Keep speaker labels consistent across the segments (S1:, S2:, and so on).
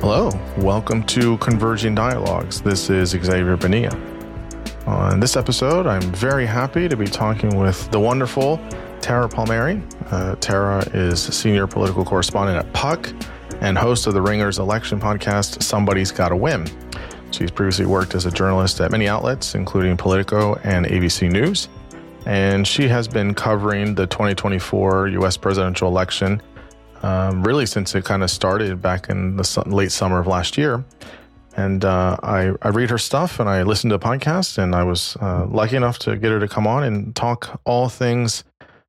S1: Hello, welcome to Converging Dialogues. This is Xavier Bonilla. On this episode, I'm very happy to be talking with the wonderful Tara Palmieri. Tara is senior political correspondent at Puck and host of the Ringer's election podcast, Somebody's Gotta Win. She's previously worked as a journalist at many outlets, including Politico and ABC News. And she has been covering the 2024 U.S. presidential election really since it kind of started back in the late summer of last year. And I read her stuff and I listen to podcasts, and I was lucky enough to get her to come on and talk all things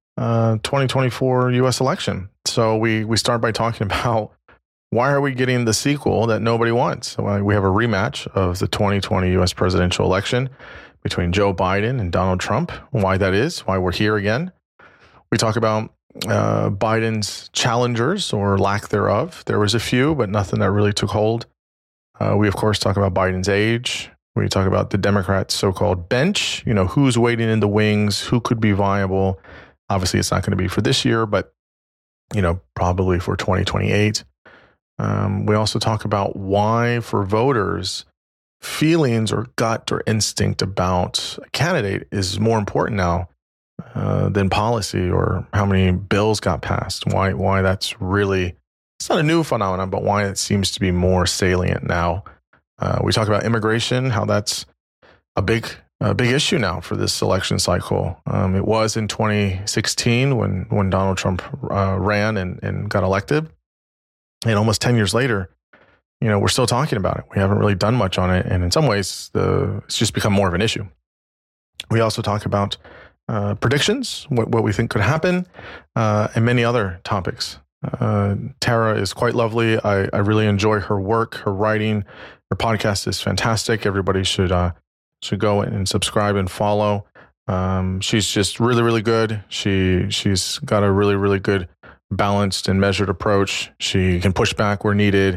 S1: 2024 U.S. election. So we start by talking about why are we getting the sequel that nobody wants? We have a rematch of the 2020 U.S. presidential election between Joe Biden and Donald Trump, why that is, why we're here again. We talk about Biden's challengers or lack thereof. There was a few, but nothing that really took hold. We, of course, talk about Biden's age. We talk about the Democrats' so-called bench, who's waiting in the wings, who could be viable. Obviously, it's not going to be for this year, but, probably for 2028. We also talk about why, for voters, feelings or gut or instinct about a candidate is more important now than policy or how many bills got passed. Why that's really, it's not a new phenomenon, but why it seems to be more salient now. We talk about immigration, how that's a big issue now for this election cycle. It was in 2016 when Donald Trump ran and got elected. And almost 10 years later, we're still talking about it. We haven't really done much on it. And in some ways, it's just become more of an issue. We also talk about predictions, what we think could happen, and many other topics. Tara is quite lovely. I really enjoy her work, her writing. Her podcast is fantastic. Everybody should go and subscribe and follow. She's just really, really good. She's got a really, really good balanced and measured approach. She can push back where needed.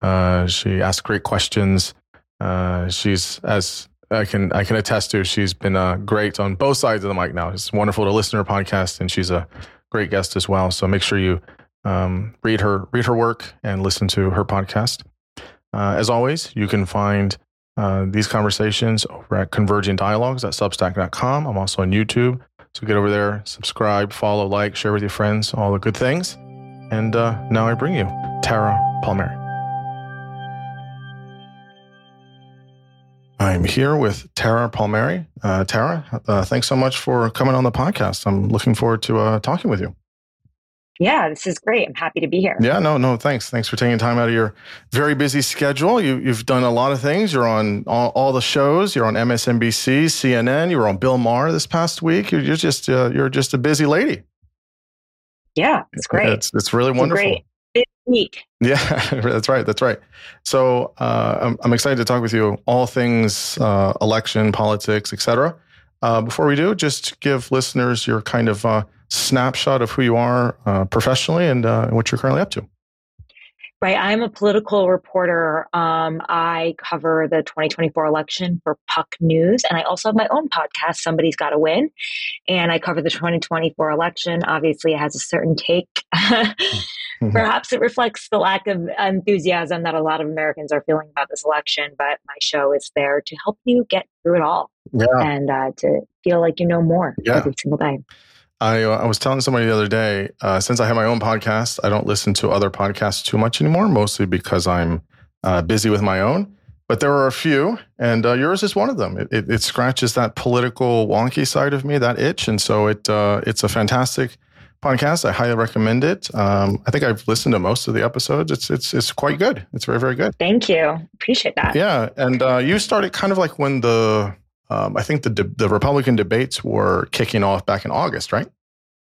S1: She asks great questions. She's, as I can attest to, she's been great on both sides of the mic now. It's wonderful to listen to her podcast, and she's a great guest as well. So make sure you read her work and listen to her podcast. As always, you can find these conversations over at Converging Dialogues at Substack.com. I'm also on YouTube. So get over there, subscribe, follow, like, share with your friends, all the good things. And now I bring you Tara Palmieri. I'm here with Tara Palmieri. Tara, thanks so much for coming on the podcast. I'm looking forward to talking with you.
S2: Yeah, this is great. I'm happy to be here.
S1: Yeah, no, thanks. Thanks for taking time out of your very busy schedule. You've done a lot of things. You're on all the shows. You're on MSNBC, CNN. You were on Bill Maher this past week. You're just a busy lady.
S2: Yeah, it's great.
S1: It's really wonderful.
S2: Great week.
S1: Yeah, that's right. So I'm excited to talk with you all things election, politics, etc. Before we do, just give listeners your kind of snapshot of who you are professionally and what you're currently up to.
S2: Right. I'm a political reporter. I cover the 2024 election for Puck News, and I also have my own podcast, Somebody's Gotta Win, and I cover the 2024 election. Obviously, it has a certain take. Perhaps it reflects the lack of enthusiasm that a lot of Americans are feeling about this election, but my show is there to help you get through it all and to feel like you know more every single day.
S1: I was telling somebody the other day, since I have my own podcast, I don't listen to other podcasts too much anymore, mostly because I'm busy with my own. But there are a few, and yours is one of them. It scratches that political wonky side of me, that itch. And so it's a fantastic podcast. I highly recommend it. I think I've listened to most of the episodes. It's quite good. It's very, very good.
S2: Thank you. Appreciate that.
S1: Yeah. And you started kind of like when I think the Republican debates were kicking off back in August, right?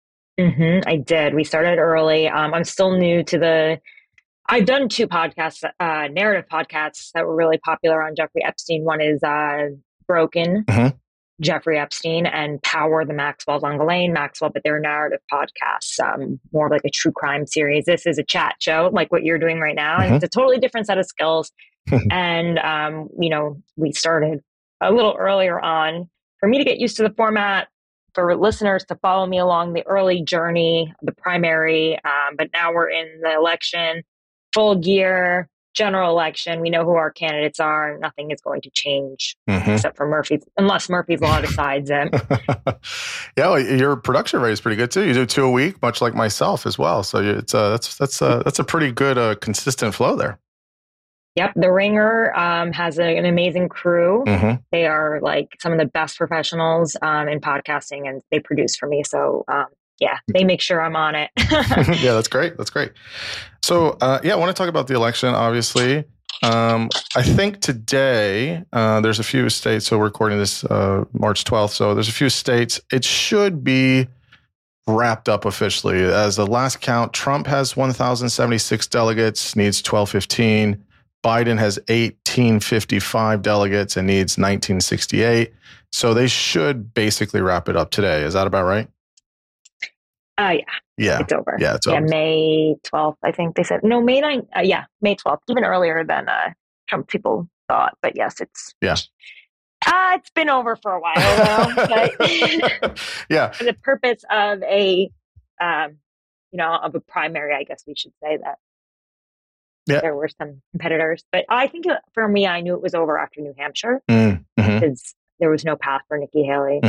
S2: I did. We started early. I'm still new to I've done two podcasts, narrative podcasts that were really popular on Jeffrey Epstein. One is Broken, Jeffrey Epstein, and Power, the Maxwells on Ghislaine Maxwell, but they're narrative podcasts, more like a true crime series. This is a chat show, like what you're doing right now. And it's a totally different set of skills. And, we started a little earlier on for me to get used to the format, for listeners to follow me along the early journey, the primary. But now we're in the election, full gear, general election. We know who our candidates are. Nothing is going to change except for unless Murphy's Law decides it.
S1: Yeah, well, your production rate is pretty good too. You do 2 a week, much like myself as well. So it's that's a pretty good consistent flow there.
S2: Yep, The Ringer has an amazing crew. They are like some of the best professionals in podcasting, and they produce for me. So yeah, they make sure I'm on it.
S1: Yeah, that's great. That's great. So yeah, I want to talk about the election, obviously. I think today there's a few states. So we're recording this March 12th. So there's a few states. It should be wrapped up officially. As the last count, Trump has 1,076 delegates, needs 1,215. Biden has 1,855 delegates and needs 1,968. So they should basically wrap it up today. Is that about right?
S2: Yeah.
S1: Yeah.
S2: It's over.
S1: Yeah, it's over.
S2: Yeah, May 12th, I think they said. No, May 9th. Yeah, May 12th, even earlier than Trump people thought. But yes, it's...
S1: Yeah.
S2: It's been over for a while now. But
S1: yeah.
S2: For the purpose of of a primary, I guess we should say that. Yeah. There were some competitors, but I think for me, I knew it was over after New Hampshire because there was no path for Nikki Haley.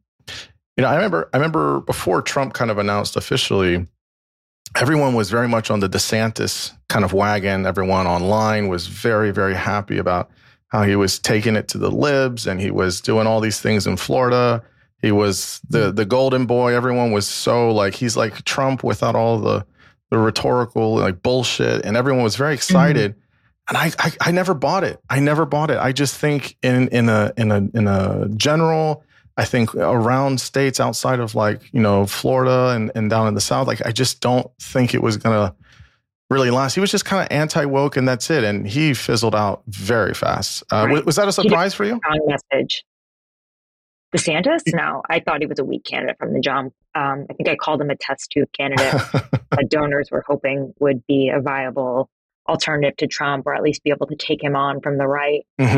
S1: I remember before Trump kind of announced officially, everyone was very much on the DeSantis kind of wagon. Everyone online was very, very happy about how he was taking it to the libs and he was doing all these things in Florida. He was the golden boy. Everyone was so like, he's like Trump without all the rhetorical like bullshit, and everyone was very excited. And I never bought it. I just think in a general, I think around states outside of like, Florida and down in the South, like I just don't think it was gonna really last. He was just kind of anti-woke and that's it. And he fizzled out very fast. Right. Was that a surprise for you?
S2: Wrong message. DeSantis? No, I thought he was a weak candidate from the jump. I think I called him a test tube candidate that donors were hoping would be a viable alternative to Trump, or at least be able to take him on from the right,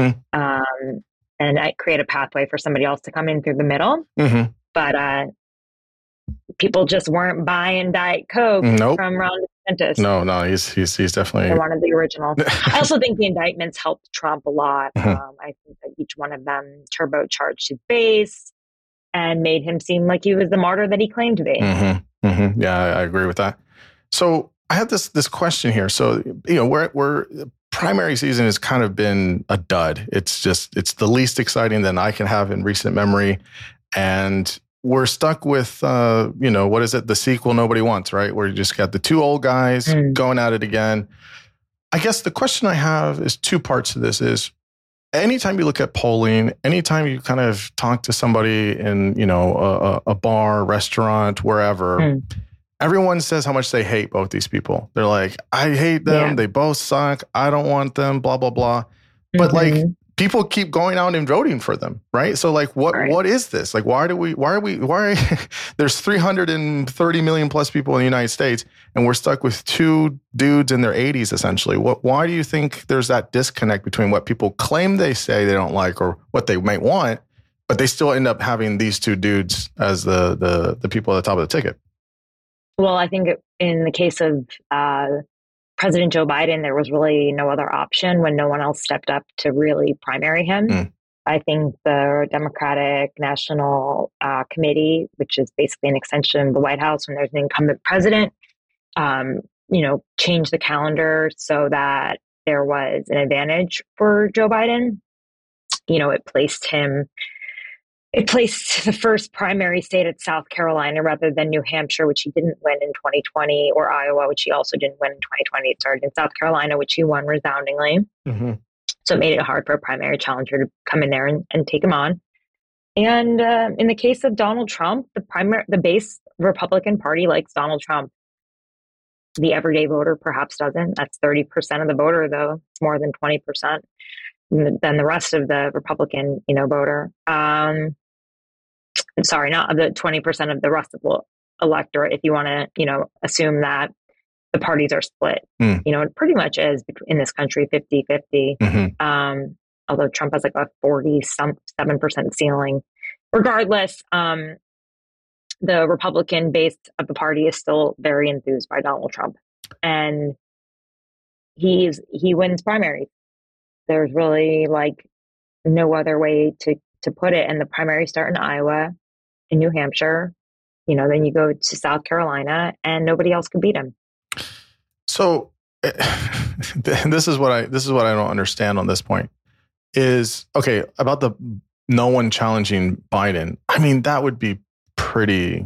S2: and create a pathway for somebody else to come in through the middle. But people just weren't buying Diet Coke from Ron DeSantis.
S1: No, he's definitely...
S2: They wanted the original. I also think the indictments helped Trump a lot. I think that each one of them turbocharged his base and made him seem like he was the martyr that he claimed to be.
S1: Yeah, I agree with that. So I have this question here. So, we're primary season has kind of been a dud. It's the least exciting that I can have in recent memory. And we're stuck with, what is it? The sequel nobody wants, right? Where you just got the two old guys going at it again. I guess the question I have is two parts to this is, anytime you look at polling, anytime you kind of talk to somebody in, a bar, restaurant, wherever, everyone says how much they hate both these people. They're like, I hate them. Yeah. They both suck. I don't want them, blah, blah, blah. But like, people keep going out and voting for them, right? So like, what is this? Like, why are there's 330 million plus people in the United States and we're stuck with two dudes in their 80s, essentially. Why do you think there's that disconnect between what people claim they say they don't like or what they might want, but they still end up having these two dudes as the people at the top of the ticket?
S2: Well, I think in the case of President Joe Biden, there was really no other option when no one else stepped up to really primary him. I think the Democratic National Committee, which is basically an extension of the White House when there's an incumbent president, changed the calendar so that there was an advantage for Joe Biden. It placed the first primary state at South Carolina rather than New Hampshire, which he didn't win in 2020, or Iowa, which he also didn't win in 2020. It started in South Carolina, which he won resoundingly. So it made it hard for a primary challenger to come in there and take him on. And in the case of Donald Trump, the base Republican Party likes Donald Trump. The everyday voter perhaps doesn't. That's 30% of the voter, though. It's more than 20% than the rest of the Republican, voter. Sorry, not the 20% of the rest of the electorate, if you want to, assume that the parties are split. It pretty much is in this country 50-50. Although Trump has like a 47% ceiling. Regardless, the Republican base of the party is still very enthused by Donald Trump. And he wins primaries. There's really like no other way to put it. And the primaries start in Iowa, in New Hampshire, then you go to South Carolina, and nobody else can beat him.
S1: So this is what I don't understand on this point is, okay, about the no one challenging Biden. I mean, that would be pretty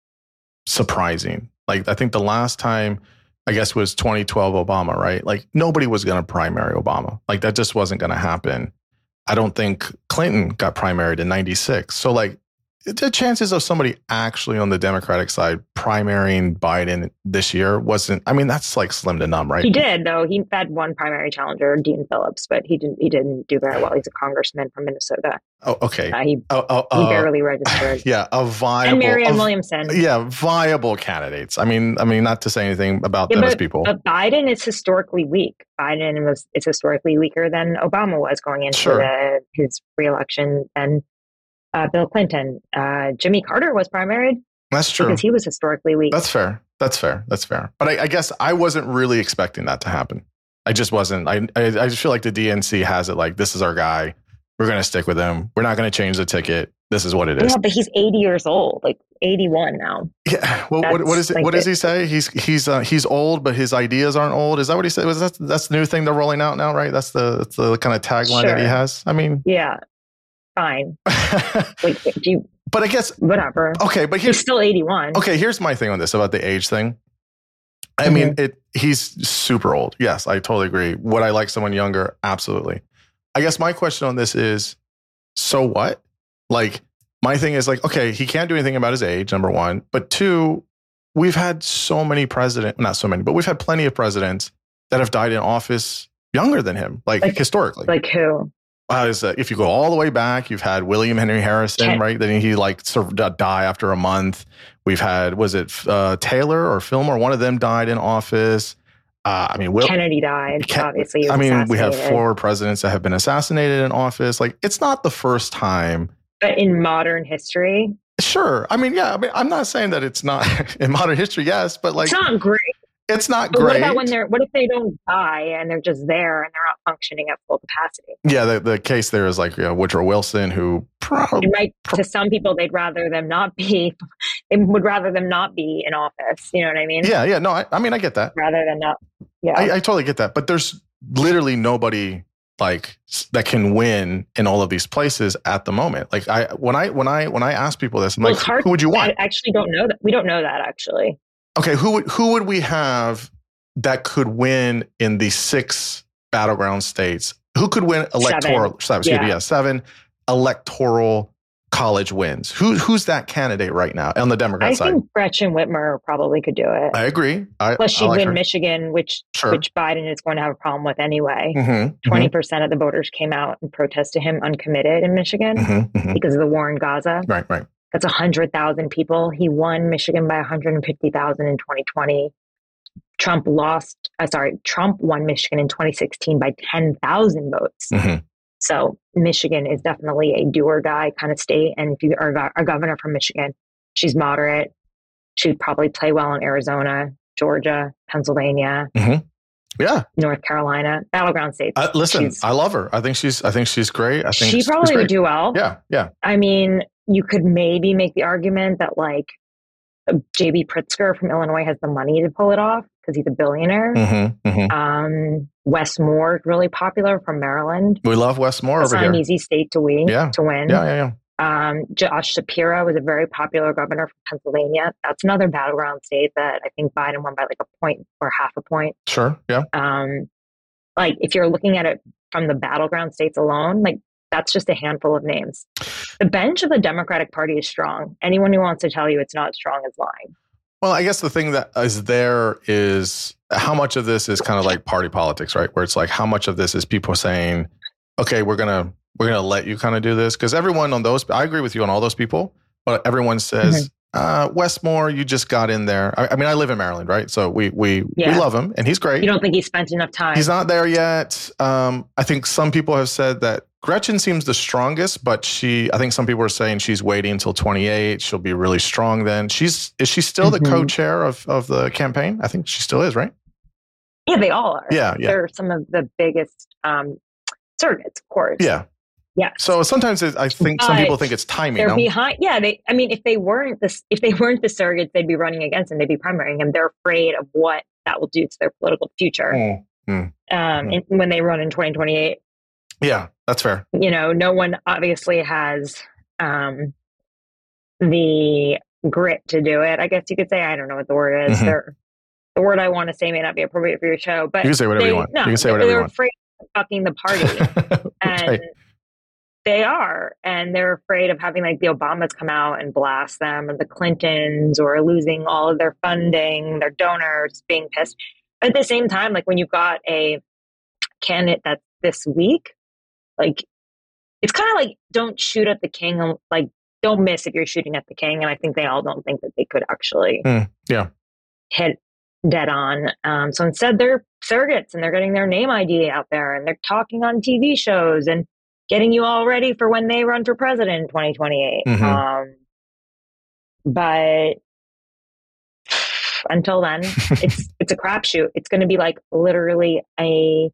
S1: surprising. Like, I think the last time, I guess, was 2012 Obama, right? Like, nobody was going to primary Obama. Like, that just wasn't going to happen. I don't think Clinton got primaried in 96. So, like, the chances of somebody actually on the Democratic side primarying Biden this year wasn't, I mean, that's like slim to none, right?
S2: He did, though. He had one primary challenger, Dean Phillips, but he didn't do very well. He's a congressman from Minnesota.
S1: Oh, okay.
S2: He barely registered.
S1: Yeah, a viable.
S2: And Marianne Williamson.
S1: Yeah, viable candidates. I mean, not to say anything about them as people.
S2: But Biden is historically weak. Biden is historically weaker than Obama was going into his reelection. And Bill Clinton, Jimmy Carter was primaried.
S1: That's true.
S2: Because he was historically weak.
S1: That's fair. But I guess I wasn't really expecting that to happen. I just wasn't. I just feel like the DNC has it like, this is our guy. We're going to stick with him. We're not going to change the ticket. This is what it is.
S2: Yeah, but he's 80 years old, like 81 now.
S1: Yeah. Well, what is it? Like, what does he say? He's old, but his ideas aren't old. Is that what he said? That's the new thing they're rolling out now, right? That's the kind of tagline that he has. I mean,
S2: yeah, fine. Like,
S1: but I guess
S2: whatever.
S1: Okay, but
S2: he's still 81.
S1: Okay, here's my thing on this about the age thing. I mean, he's super old. Yes, I totally agree. Would I like someone younger? Absolutely. I guess my question on this is, so what? Like, my thing is like, okay, he can't do anything about his age, number one. But two, we've had so many not so many, but we've had plenty of presidents that have died in office younger than him, like historically.
S2: Like who?
S1: If you go all the way back, you've had William Henry Harrison, right? Then he die after a month. We've had, was it Taylor or Fillmore? One of them died in office.
S2: Kennedy died. Obviously,
S1: we have 4 presidents that have been assassinated in office. Like, it's not the first time.
S2: But in modern history,
S1: sure. I mean, yeah. I mean, I'm not saying that it's not in modern history. Yes, but like,
S2: it's not great.
S1: It's not
S2: but
S1: great.
S2: What about what if they don't die and they're just there and they're not functioning at full capacity?
S1: Yeah, the case there is like Woodrow Wilson, who probably
S2: to some people they would rather them not be in office. You know what I mean?
S1: Yeah. No, I get that.
S2: Rather than not. Yeah,
S1: I totally get that. But there's literally nobody like that can win in all of these places at the moment. Like when I ask people this, I'm like, who would you want?
S2: I actually don't know that. We don't know that actually.
S1: Okay, who would we have that could win in the 6 battleground states? Who could win electoral? 7 electoral college wins. Who's that candidate right now on the Democrat side?
S2: I think Gretchen Whitmer probably could do it.
S1: I agree.
S2: Plus, she'd win Michigan, which Biden is going to have a problem with anyway. 20% of the voters came out and protested him uncommitted in Michigan because of the war in Gaza.
S1: Right.
S2: That's 100,000 people. He won Michigan by 150,000 in 2020. Trump won Michigan in 2016 by 10,000 votes. So Michigan is definitely a do or die kind of state. And if you are a governor from Michigan, she's moderate. She'd probably play well in Arizona, Georgia, Pennsylvania.
S1: Yeah.
S2: North Carolina, battleground states.
S1: Listen, I love her. I think she's great. I think
S2: she probably would do well.
S1: Yeah.
S2: I mean, you could maybe make the argument that like J.B. Pritzker from Illinois has the money to pull it off because he's a billionaire. Wes Moore is really popular from Maryland.
S1: We love Wes Moore over here.
S2: It's an easy state to win.
S1: Yeah.
S2: Josh Shapiro was a very popular governor from Pennsylvania. That's another battleground state that I think Biden won by like a point or half a point.
S1: Sure. Yeah.
S2: Like if you're looking at it from the battleground states alone, like that's just a handful of names. The bench of the Democratic Party is strong. Anyone who wants to tell you it's not strong is lying.
S1: Well, I guess the thing that is there is how much of this is kind of like party politics, right? Where it's like how much of this is people saying, okay, we're gonna let you kind of do this. Because everyone on those, I agree with you on all those people, but everyone says, Wes Moore, you just got in there. I mean, I live in Maryland, right? So we love him and he's great.
S2: You don't think he spent enough time?
S1: He's not there yet. I think some people have said that Gretchen seems the strongest, but I think some people are saying she's waiting until 28. She'll be really strong then. Is she still the co-chair of the campaign? I think she still is, right?
S2: Yeah, they all are.
S1: Yeah, yeah.
S2: They're some of the biggest surrogates, of course.
S1: Yeah.
S2: Yes.
S1: So sometimes I think some people think it's timing.
S2: They're behind. Yeah. I mean, if they weren't the surrogates, they'd be running against him. They'd be primarying him. They're afraid of what that will do to their political future. When they run in 2028.
S1: Yeah, that's fair.
S2: No one obviously has the grit to do it. I guess you could say. I don't know what the word is. The word I want to say may not be appropriate for your show, but
S1: you can say whatever you want.
S2: No,
S1: you can say whatever you want.
S2: They're afraid of fucking the party. And they are. And they're afraid of having like the Obamas come out and blast them, or the Clintons, or losing all of their funding, their donors being pissed. But at the same time, like when you've got a candidate that's this weak, like it's kind of like don't shoot at the king, like don't miss if you're shooting at the king. And I think they all don't think that they could actually hit dead on. So instead they're surrogates, and they're getting their name ID out there, and they're talking on TV shows and getting you all ready for when they run for president in 2028. But until then, it's a crapshoot. It's going to be like literally a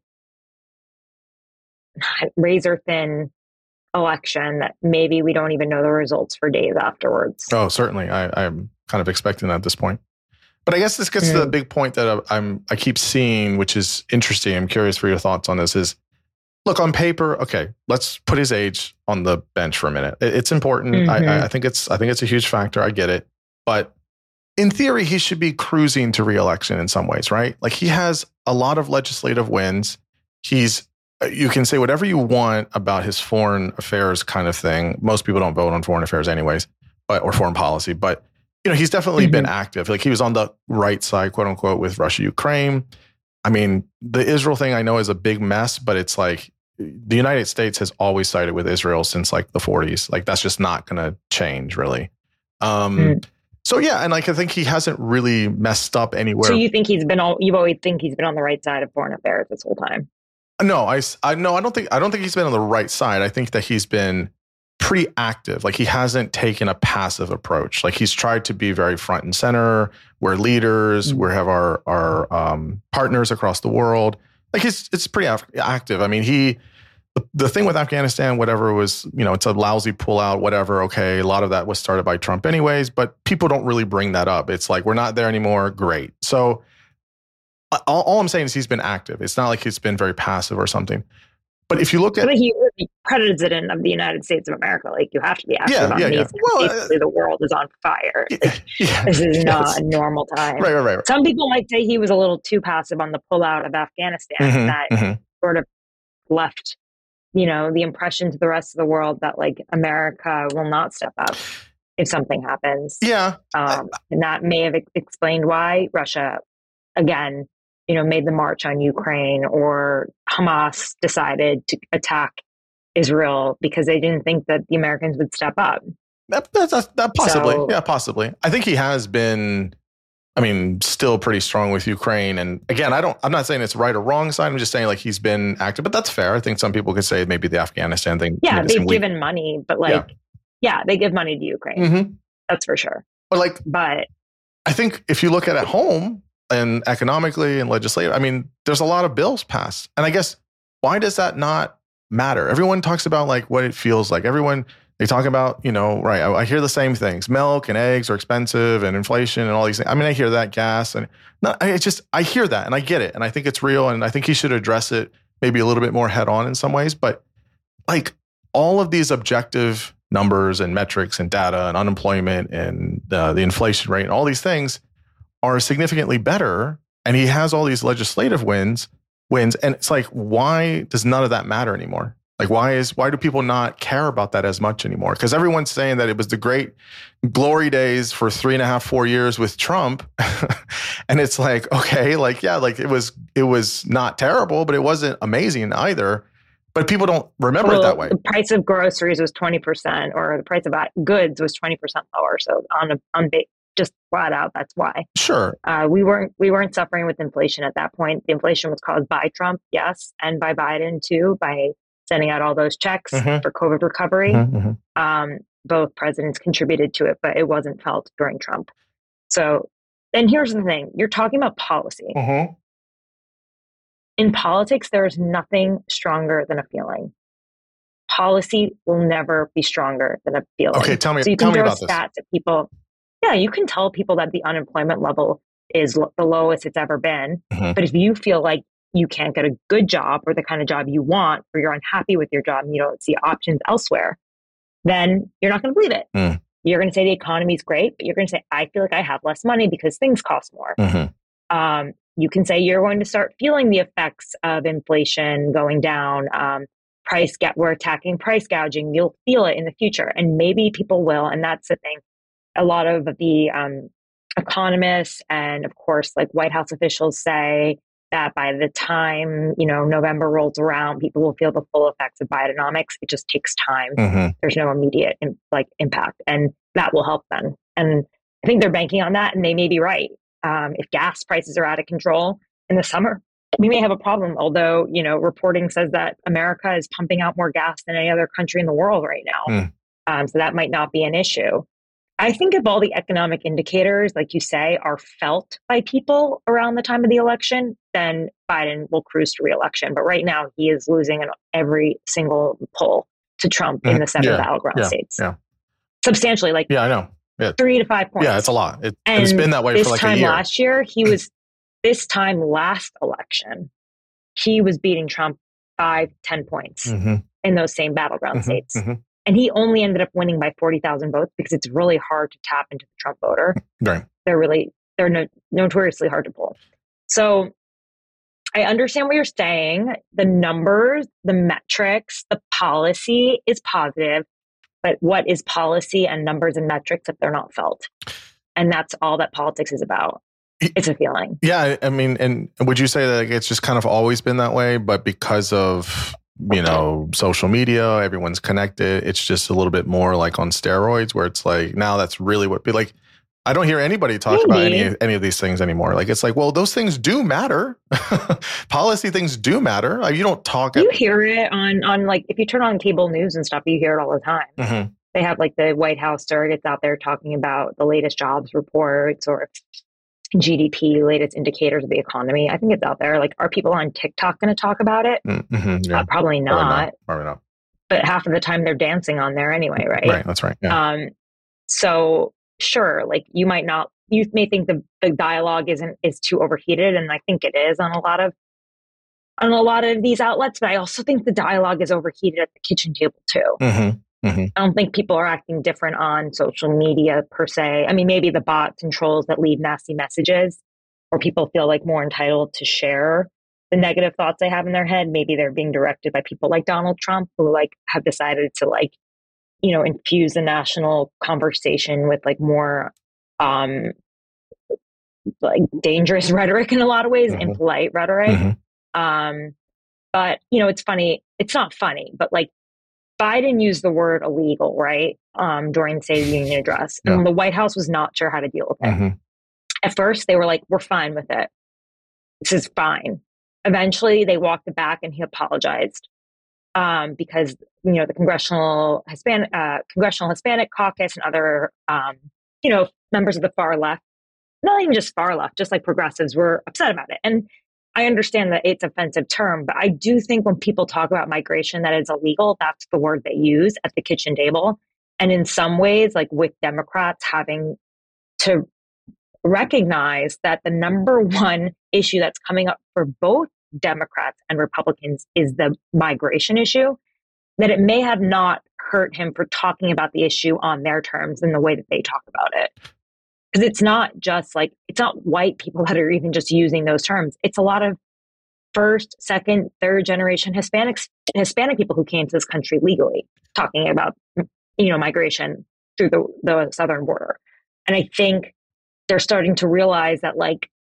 S2: razor thin election that maybe we don't even know the results for days afterwards.
S1: Oh, certainly. I'm kind of expecting that at this point. But I guess this gets to the big point that I keep seeing, which is interesting. I'm curious for your thoughts on this. Is look, on paper, okay, let's put his age on the bench for a minute. It's important. I think it's a huge factor. I get it, but in theory, he should be cruising to re-election in some ways, right? Like he has a lot of legislative wins. You can say whatever you want about his foreign affairs kind of thing. Most people don't vote on foreign affairs anyways, or foreign policy. But he's definitely been active. Like he was on the right side, quote unquote, with Russia, Ukraine. I mean, the Israel thing I know is a big mess, but it's like the United States has always sided with Israel since like the 40s. Like that's just not going to change, really. So yeah, and like I think he hasn't really messed up anywhere.
S2: So you think you always think he's been on the right side of foreign affairs this whole time?
S1: No, I don't think he's been on the right side. I think that he's been pretty active. Like he hasn't taken a passive approach. Like he's tried to be very front and center. We're leaders. We have our partners across the world. Like it's pretty active. I mean, the thing with Afghanistan, whatever was, it's a lousy pullout, whatever. Okay, a lot of that was started by Trump anyways, but people don't really bring that up. It's like, we're not there anymore. Great. So all I'm saying is he's been active. It's not like he's been very passive or something. But if you look at...
S2: But he was the president of the United States of America. Like, you have to be active on these. Well, basically, the world is on fire. Like, this is not a normal time.
S1: Right.
S2: Some people might say he was a little too passive on the pullout of Afghanistan. That sort of left, the impression to the rest of the world that, like, America will not step up if something happens.
S1: Yeah.
S2: And that may have explained why Russia, again, made the march on Ukraine, or Hamas decided to attack Israel because they didn't think that the Americans would step up.
S1: That possibly. So, yeah, possibly. I think he has been, still pretty strong with Ukraine. And again, I'm not saying it's right or wrong side. I'm just saying like he's been active, but that's fair. I think some people could say maybe the Afghanistan thing.
S2: Yeah, they've given money, but they give money to Ukraine. That's for sure.
S1: But I think if you look at home, and economically and legislatively, there's a lot of bills passed. And I guess, why does that not matter? Everyone talks about like what it feels like. They talk about, right. I hear the same things. Milk and eggs are expensive, and inflation and all these things. I hear that, gas, and I hear that and I get it. And I think it's real. And I think he should address it maybe a little bit more head on in some ways. But like all of these objective numbers and metrics and data and unemployment and the inflation rate and all these things are significantly better, and he has all these legislative wins, and it's like, why does none of that matter anymore? Like, why do people not care about that as much anymore? Because everyone's saying that it was the great glory days for 3.5, 4 years with Trump, and it's like, okay, like yeah, like it was not terrible, but it wasn't amazing either. But people don't remember it that way.
S2: The price of groceries was 20%, or the price of goods was 20% lower. So just flat out, that's why.
S1: Sure.
S2: We weren't suffering with inflation at that point. The inflation was caused by Trump, yes, and by Biden too, by sending out all those checks for COVID recovery. Both presidents contributed to it, but it wasn't felt during Trump. So, and here's the thing: you're talking about policy. in politics, there is nothing stronger than a feeling. Policy will never be stronger than a feeling.
S1: Okay, tell me
S2: stats
S1: about this.
S2: at people. Yeah, you can tell people that the unemployment level is the lowest it's ever been.
S1: Mm-hmm.
S2: But if you feel like you can't get a good job or the kind of job you want, or you're unhappy with your job and you don't see options elsewhere, then you're not going to believe it.
S1: Mm.
S2: You're going to say the economy is great, but you're going to say, I feel like I have less money because things cost more.
S1: Mm-hmm.
S2: You can say you're going to start feeling the effects of inflation going down. We're attacking price gouging. You'll feel it in the future. And maybe people will. And that's the thing. A lot of the economists and, of course, like White House officials say that by the time, November rolls around, people will feel the full effects of Bidenomics. It just takes time.
S1: Mm-hmm.
S2: There's no immediate impact, and that will help them. And I think they're banking on that, and they may be right. If gas prices are out of control in the summer, we may have a problem. Although, reporting says that America is pumping out more gas than any other country in the world right now. So that might not be an issue. I think if all the economic indicators, like you say, are felt by people around the time of the election, then Biden will cruise to re-election. But right now, he is losing in every single poll to Trump in the 7 battleground states.
S1: Yeah.
S2: Substantially, I know. 3 to 5 points.
S1: Yeah, it's a lot. It's been that way for like a year.
S2: This time last election, he was beating Trump 5-10 points in those same battleground states. And he only ended up winning by 40,000 votes because it's really hard to tap into the Trump voter.
S1: Right.
S2: They're notoriously hard to pull. So I understand what you're saying. The numbers, the metrics, the policy is positive. But what is policy and numbers and metrics if they're not felt? And that's all that politics is about. It's a feeling.
S1: Yeah. I mean, and would you say that it's just kind of always been that way, but because of social media, everyone's connected. It's just a little bit more like on steroids where it's like, now that's really what be like. I don't hear anybody talk about any of these things anymore. Like, it's like, well, those things do matter. Policy things do matter. Like, you don't talk.
S2: You hear it on like, if you turn on cable news and stuff, you hear it all the time.
S1: Mm-hmm.
S2: They have like the White House surrogates out there talking about the latest jobs reports or GDP, latest indicators of the economy. I think it's out there. Like, are people on TikTok going to talk about it?
S1: Mm-hmm, yeah.
S2: Probably not.
S1: Probably not.
S2: But half of the time they're dancing on there anyway, right?
S1: Right. That's right. Yeah.
S2: So sure, like you may think the dialogue is too overheated, and I think it is on a lot of these outlets. But I also think the dialogue is overheated at the kitchen table too.
S1: Mm-hmm. Mm-hmm.
S2: I don't think people are acting different on social media per se. I mean, maybe the bots and trolls that leave nasty messages, or people feel like more entitled to share the negative thoughts they have in their head. Maybe they're being directed by people like Donald Trump, who have decided to infuse the national conversation with more dangerous rhetoric in a lot of ways,
S1: mm-hmm.
S2: impolite rhetoric.
S1: Mm-hmm.
S2: But it's funny. It's not funny, but Biden used the word illegal, right? During the State of the Union address.
S1: Yeah.
S2: And the White House was not sure how to deal with it.
S1: Mm-hmm.
S2: At first, they were like, we're fine with it. This is fine. Eventually, they walked it back and he apologized because, the Congressional Hispanic Caucus and other, members of the far left, not even just far left, just like progressives, were upset about it. And I understand that it's an offensive term, but I do think when people talk about migration that is illegal, that's the word they use at the kitchen table. And in some ways, with Democrats having to recognize that the number one issue that's coming up for both Democrats and Republicans is the migration issue, that it may have not hurt him for talking about the issue on their terms in the way that they talk about it. Because it's not just it's not white people that are even just using those terms. It's a lot of first, second, third generation Hispanic people who came to this country legally talking about, migration through the southern border. And I think they're starting to realize that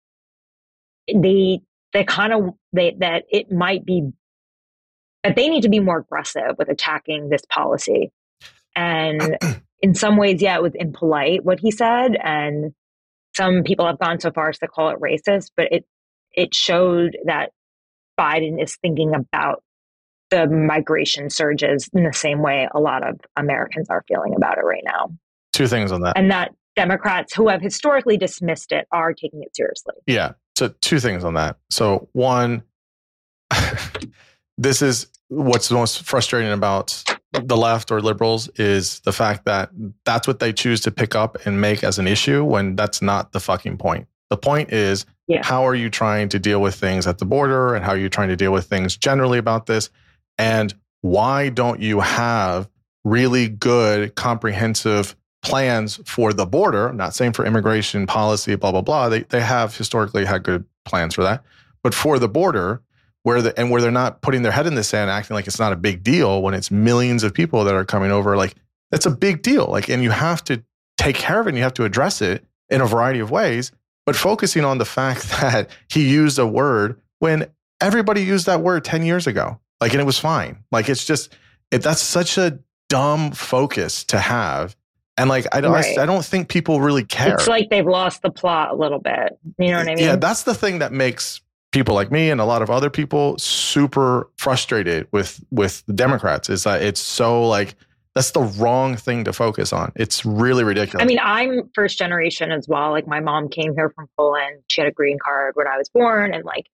S2: that it might be that they need to be more aggressive with attacking this policy. And in some ways, it was impolite what he said. And some people have gone so far as to call it racist, but it showed that Biden is thinking about the migration surges in the same way a lot of Americans are feeling about it right now.
S1: Two things on that.
S2: And that Democrats who have historically dismissed it are taking it seriously.
S1: Yeah. So two things on that. So one, this is what's most frustrating about the left or liberals is the fact that that's what they choose to pick up and make as an issue when that's not the fucking point. The point is, how are you trying to deal with things at the border, and how are you trying to deal with things generally about this? And why don't you have really good, comprehensive plans for the border? I'm not saying for immigration policy, blah, blah, blah. They have historically had good plans for that. But for the border, where they're not putting their head in the sand, acting like it's not a big deal when it's millions of people that are coming over, like that's a big deal. Like, and you have to take care of it and you have to address it in a variety of ways. But focusing on the fact that he used a word when everybody used that word 10 years ago, like, and it was fine. Like, it's just, that's such a dumb focus to have. And like, I don't think people really care.
S2: It's like they've lost the plot a little bit. You know what I mean?
S1: Yeah, that's the thing that makes people like me and a lot of other people super frustrated with the Democrats, is that it's so like, that's the wrong thing to focus on. It's really ridiculous.
S2: I mean, I'm first generation as well. Like, my mom came here from Poland. She had a green card when I was born. And like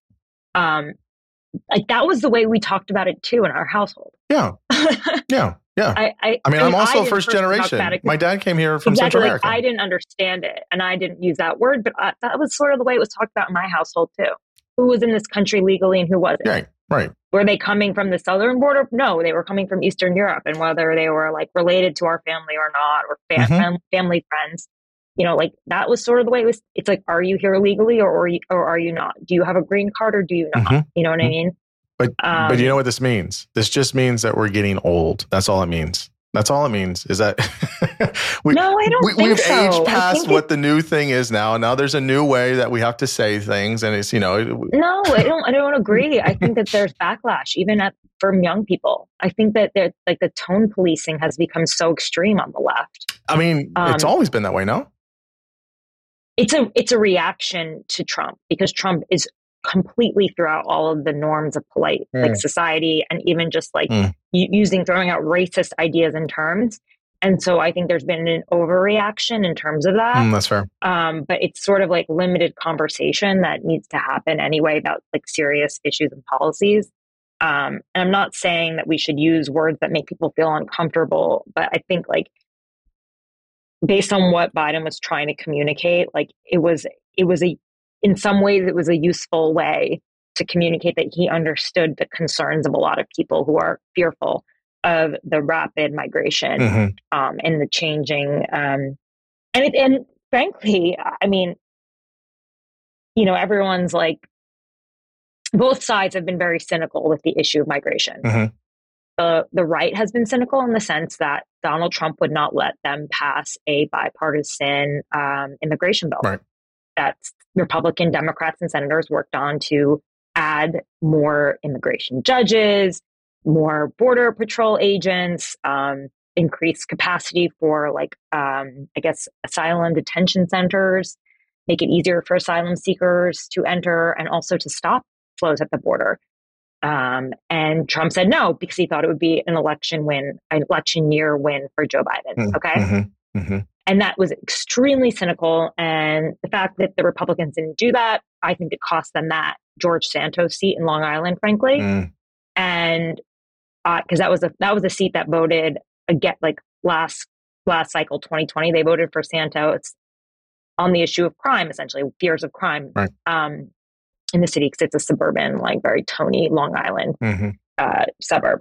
S2: that was the way we talked about it too in our household.
S1: Yeah. Yeah. Yeah. I mean, I'm also first generation. My dad came here from Central America.
S2: I didn't understand it and I didn't use that word, but that was sort of the way it was talked about in my household too. Who was in this country legally and who wasn't?
S1: Right.
S2: Were they coming from the southern border? No, they were coming from Eastern Europe. And whether they were like related to our family or not, or family friends, you know, like that was sort of the way it was. It's like, are you here legally or are you not? Do you have a green card or do you not? You know what I mean?
S1: But you know what this means? This just means that we're getting old. That's all it means. That's all it means, is that
S2: no, I don't think
S1: we've
S2: so.
S1: aged past what the new thing is now. Now there's a new way that we have to say things, and it's, you know.
S2: No, I don't agree. I think that there's backlash even from young people. I think that like the tone policing has become so extreme on the left.
S1: I mean, it's always been that way, no?
S2: It's a reaction to Trump, because Trump is completely throughout all of the norms of polite like society, and even just like throwing out racist ideas and terms. And so I think there's been an overreaction in terms of that.
S1: That's fair.
S2: But it's sort of like limited conversation that needs to happen anyway about like serious issues and policies. And I'm not saying that we should use words that make people feel uncomfortable, but I think like based on what Biden was trying to communicate, like in some ways, it was a useful way to communicate that he understood the concerns of a lot of people who are fearful of the rapid migration and the changing. And frankly, I mean, you know, everyone's like, both sides have been very cynical with the issue of migration. The right has been cynical in the sense that Donald Trump would not let them pass a bipartisan immigration bill.
S1: Right.
S2: That's Republican Democrats and senators worked on to add more immigration judges, more border patrol agents, increase capacity for like, I guess, asylum detention centers, make it easier for asylum seekers to enter and also to stop flows at the border. And Trump said no, because he thought it would be an election year win for Joe Biden. Okay. And that was extremely cynical. And the fact that the Republicans didn't do that, I think it cost them that George Santos seat in Long Island, frankly. And because that was a seat that voted again, like last cycle, 2020, they voted for Santos on the issue of crime, essentially fears of crime in the city, because it's a suburban, like very Tony Long Island suburb.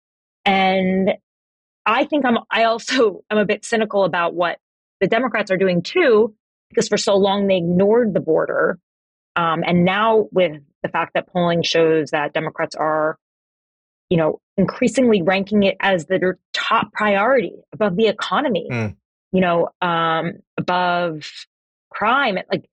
S2: And I think I also am a bit cynical about what the Democrats are doing too, because for so long they ignored the border. And now with the fact that polling shows that Democrats are, you know, increasingly ranking it as their top priority above the economy, you know, above crime. Like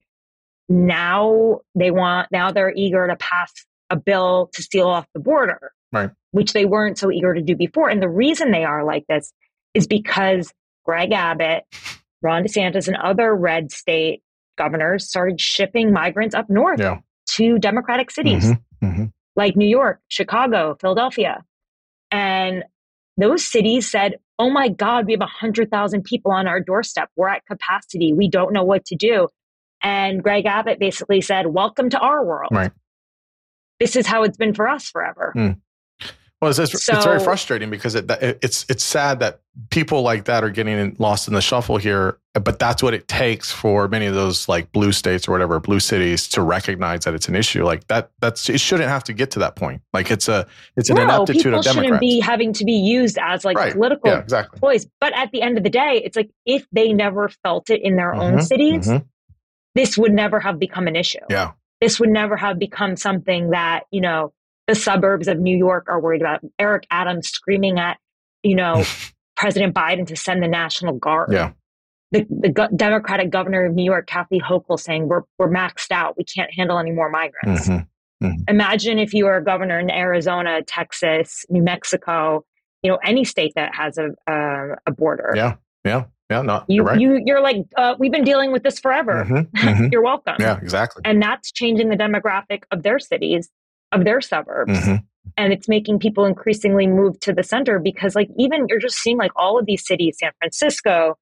S2: now they're eager to pass a bill to seal off the border, which they weren't so eager to do before. And the reason they are like this is because Greg Abbott, Ron DeSantis, and other red state governors started shipping migrants up north to Democratic cities like New York, Chicago, Philadelphia. And those cities said, oh my God, we have 100,000 people on our doorstep. We're at capacity. We don't know what to do. And Greg Abbott basically said, welcome to our world. this is how it's been for us forever.
S1: Well, it's very frustrating because it's sad that people like that are getting lost in the shuffle here. But that's what it takes for many of those like blue states or whatever, blue cities, to recognize that it's an issue. Like it shouldn't have to get to that point. Like it's an ineptitude of Democrats.
S2: People shouldn't be having to be used as like political voice. But at the end of the day, it's like if they never felt it in their own cities, this would never have become an issue.
S1: Yeah.
S2: This would never have become something that, the suburbs of New York are worried about. Eric Adams screaming at, President Biden to send the National Guard.
S1: Yeah.
S2: The Democratic governor of New York, Kathy Hochul, saying we're maxed out. We can't handle any more migrants. Imagine if you were a governor in Arizona, Texas, New Mexico, any state that has a border.
S1: Yeah. No,
S2: you're right. You're like, we've been dealing with this forever. You're welcome.
S1: Yeah, exactly.
S2: And that's changing the demographic of their cities, of their suburbs. And it's making people increasingly move to the center because like, even you're just seeing like all of these cities, San Francisco,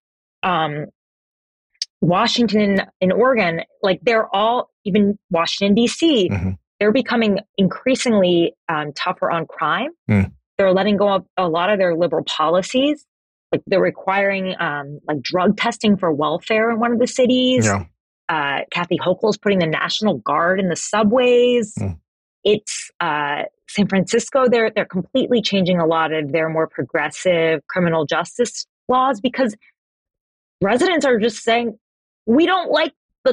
S2: Washington and Oregon, like they're all, even Washington, D.C., they're becoming increasingly tougher on crime. They're letting go of a lot of their liberal policies. Like they're requiring like drug testing for welfare in one of the cities. Kathy Hochul's putting the National Guard in the subways. It's San Francisco. They're completely changing a lot of their more progressive criminal justice laws because residents are just saying we don't like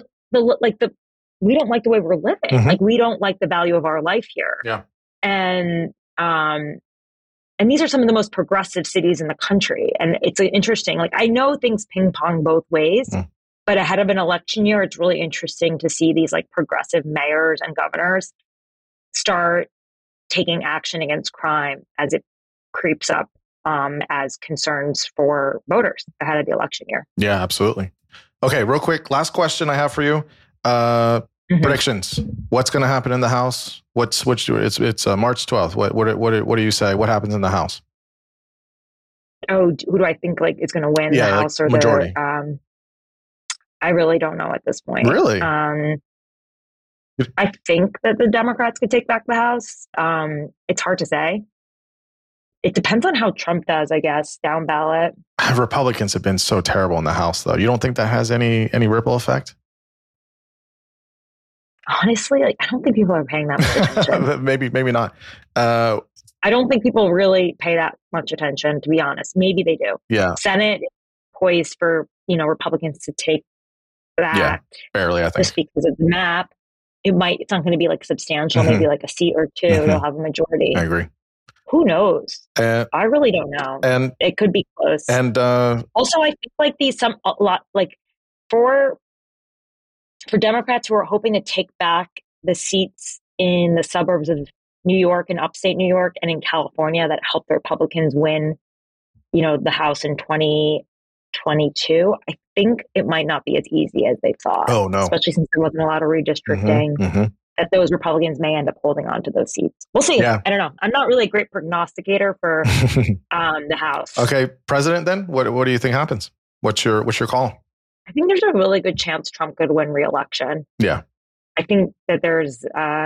S2: we don't like the way we're living. Like we don't like the value of our life here.
S1: Yeah.
S2: And these are some of the most progressive cities in the country. And it's interesting. Like I know things ping pong both ways, but ahead of an election year, it's really interesting to see these like progressive mayors and governors start taking action against crime as it creeps up as concerns for voters ahead of the election year.
S1: Yeah, absolutely. Okay, real quick, last question I have for you. Predictions. What's going to happen in the House? It's March 12th. What do you say? What happens in the House?
S2: Oh, who do I think like is going to win the House or
S1: majority?
S2: I really don't know at this point.
S1: Really?
S2: I think that the Democrats could take back the House. It's hard to say. It depends on how Trump does, I guess, down ballot.
S1: Republicans have been so terrible in the House, though. You don't think that has any ripple effect?
S2: Honestly, like I don't think people are paying that much attention.
S1: maybe not.
S2: I don't think people really pay that much attention, to be honest. Maybe they do.
S1: Yeah.
S2: Senate poised for Republicans to take that.
S1: Yeah, barely, I think.
S2: Just because of the map. It's not going to be like substantial, maybe like a seat or two. They'll have a majority.
S1: I agree.
S2: Who knows? I really don't know.
S1: And
S2: it could be close.
S1: And
S2: also, I think like for Democrats who are hoping to take back the seats in the suburbs of New York and upstate New York and in California that helped the Republicans win, the House in 2022, I think it might not be as easy as they thought.
S1: Oh, no.
S2: Especially since there wasn't a lot of redistricting, that those Republicans may end up holding on to those seats. We'll see.
S1: Yeah.
S2: I don't know. I'm not really a great prognosticator for the House.
S1: Okay. President, then? What do you think happens? What's your call? I
S2: think there's a really good chance Trump could win re-election.
S1: Yeah.
S2: I think that there's,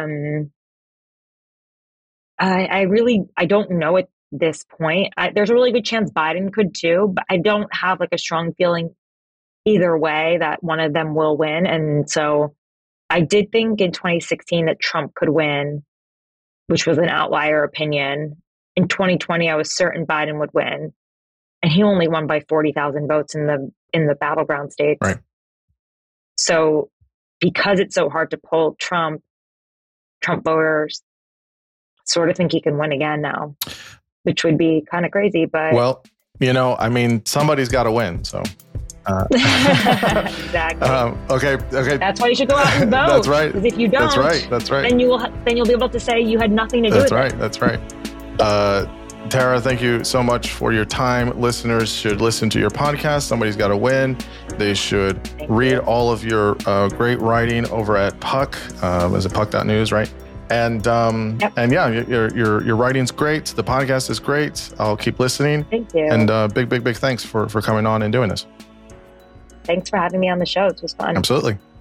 S2: I don't know at this point. There's a really good chance Biden could too, but I don't have like a strong feeling either way that one of them will win. And so I did think in 2016 that Trump could win, which was an outlier opinion. In 2020, I was certain Biden would win. And he only won by 40,000 votes in the battleground states.
S1: Right.
S2: So because it's so hard to pull Trump voters sort of think he can win again now, which would be kind of crazy. But
S1: well, somebody's got to win. So
S2: exactly.
S1: Okay.
S2: That's why you should go out and vote.
S1: That's right.
S2: Because if you don't,
S1: that's right.
S2: Then you'll be able to say you had nothing to do with it.
S1: That's right. Tara, thank you so much for your time. Listeners should listen to your podcast. Somebody's got to win. They should read all of your great writing over at Puck. Is it Puck.news, right? And
S2: yep.
S1: And yeah, your writing's great. The podcast is great. I'll keep listening.
S2: Thank you.
S1: And big thanks for coming on and doing this.
S2: Thanks for having me on the show. It was fun.
S1: Absolutely.